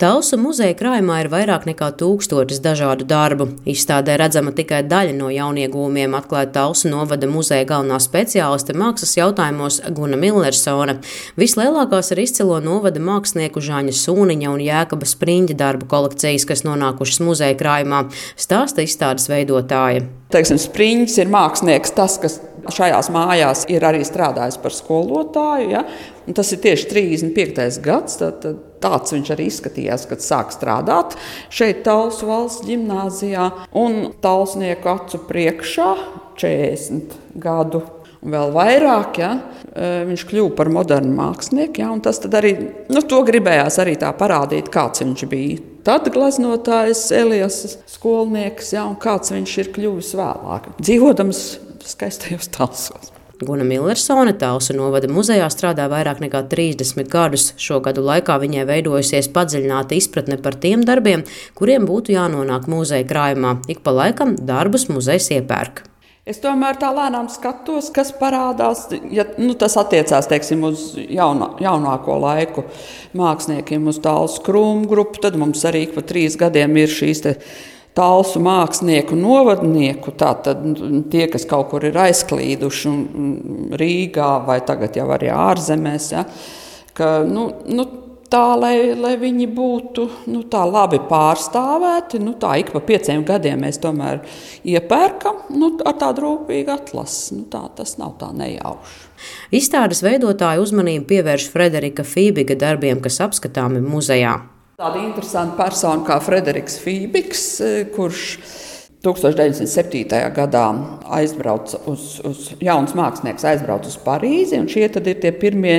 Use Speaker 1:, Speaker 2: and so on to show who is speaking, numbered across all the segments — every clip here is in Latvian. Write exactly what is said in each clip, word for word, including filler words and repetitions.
Speaker 1: Talsu muzeja krājumā ir vairāk nekā tūkstotis dažādu darbu. Izstādē redzama tikai daļa no jauniegūmiem, atklāja Talsu novada muzeja galvenā speciāliste mākslas jautājumos Guna Millersone. Vislielākās ir izcilo novada mākslinieku Žaņa Sūniņa un Jēkaba Spriņģa darbu kolekcijas, kas nonākušas muzeja krājumā, stāsta izstādes veidotāja.
Speaker 2: Teiksim, Spriņģis ir mākslinieks, tas, kas šajās mājās ir arī strādājis par skolotāju. Ja? Un tas ir tieši trīsdesmit piektais gads. Tad, tad tāds viņš arī izskatījās, kad sāk strādāt šeit Talsu valsts ģimnāzijā. Un talsnieku acu priekšā četrdesmit gadu un vēl vairāk. Ja? Viņš kļuva par modernu mākslinieku. Ja? Un tas tad arī, nu, to gribējās arī tā parādīt, kāds viņš bija. Tad gleznotājs Elijas skolnieks, ja, un kāds viņš ir kļuvis vēlāk, dzīvodams skaistajos Talsos.
Speaker 1: Guna Millersone Talsu novada muzejā strādā vairāk nekā trīsdesmit gadus. Šo gadu laikā viņai veidojusies padziļināta izpratne par tiem darbiem, kuriem būtu jānonāk muzeja krājumā. Ik pa laikam darbus muzejs iepērk.
Speaker 2: Es tomēr tā lēnām skatos, kas parādās, ja nu, tas attiecās, teiksim, uz jaunā, jaunāko laiku māksliniekiem, uz Talsu krūmu grupu. Tad mums arī pa trīs gadiem ir šīs te Talsu mākslinieku novadnieku, tātad tie, kas kaut kur ir aizklīduši Rīgā vai tagad jau arī ārzemēs, ja, ka, nu, nu, tā, lai, lai viņi būtu nu, tā labi pārstāvēti, nu, tā ik pa pieciem gadiem mēs tomēr iepērkam nu, ar tādu rūpīgu atlasi. Nu, tā, tas nav tā nejauši.
Speaker 1: Izstādes veidotāja uzmanību pievērš Frederika Fībiga darbiem, kas apskatāmi muzejā.
Speaker 2: Tāda interesanta persona kā Frederiks Fībigs, kurš tūkstoš deviņsimt septītajā gadā aizbrauca uz, uz jauns mākslinieks aizbrauca uz Parīzi, un šie tad ir tie pirmie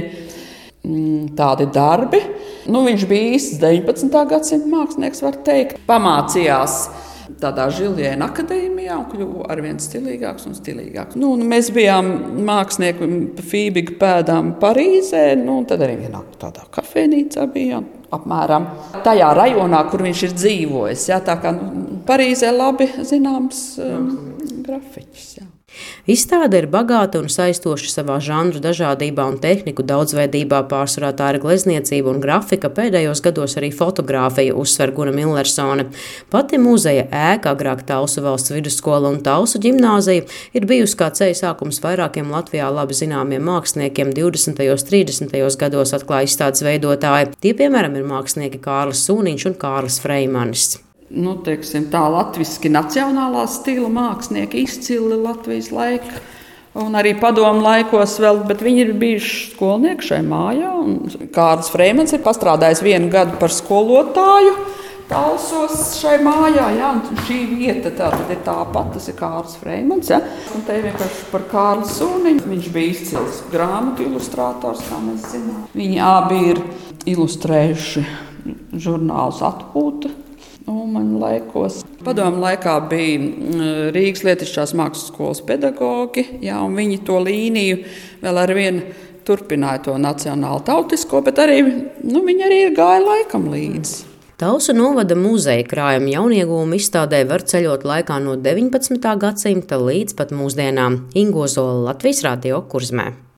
Speaker 2: mm, tādi darbi. Nu, viņš bija īsts deviņpadsmitā gadsimta mākslinieks, var teikt. Pamācījās tādā Žiljēna akadēmijā un kļuva arvien stilīgāks un stilīgāks. Nu, mēs bijām mākslinieki Fībiga pēdām Parīzē, nu, un tad arī vienā tādā kafejnīcā bijām. Apmēram tajā rajonā, kur viņš ir dzīvojis. Jā, tā kā nu, Parīzē labi zināms um, grafiķis. Jā.
Speaker 1: Izstāde ir bagāta un saistoša savā žanru dažādībā un tehniku daudzveidībā. Pārsvarā tā ir glezniecība un grafika, pēdējos gados arī fotogrāfija, uzsver Guna Millersone. Pati muzeja ēka, agrāk Talsu valsts vidusskola un Talsu ģimnāzija, ir bijusi kā ceļa sākums vairākiem Latvijā labi zināmiem māksliniekiem divdesmitajos, trīsdesmitajos gados, atklāja izstādes veidotāji. Tie, piemēram, ir mākslinieki Kārlis Sūniņš un Kārlis Freimanis.
Speaker 2: Nu, teiksim, tā latviski nacionālā stila mākslinieki, izcili Latvijas laika un arī padomu laikos vēl, bet viņi ir bijuši skolnieki šai mājā. Kārlis Freimans ir pastrādājis vienu gadu par skolotāju Talsos šai mājā, jā, un šī vieta tā tad ir tāpat, tas ir Kārlis Freimans, jā. Un te vienkārši par Kārli Sūniņu, viņš bija izcils grāmatu ilustrātors, kā mēs zinām. Viņi abi ir ilustrējuši žurnālus Atpūta. Un laikos. Padomu laikā bija Rīgas Lietišķās mākslas skolas pedagogi, jā, un viņi to līniju vēl ar vienu turpināja to nacionālu tautisko, bet arī, nu, viņi arī ir gāja laikam līdzi.
Speaker 1: Talsu novada muzeja krājuma jauniegūmu izstādē var ceļot laikā no deviņpadsmitā gadsimta līdz pat mūsdienām. Ingo Zola, Latvijas Radio, Kurzmē.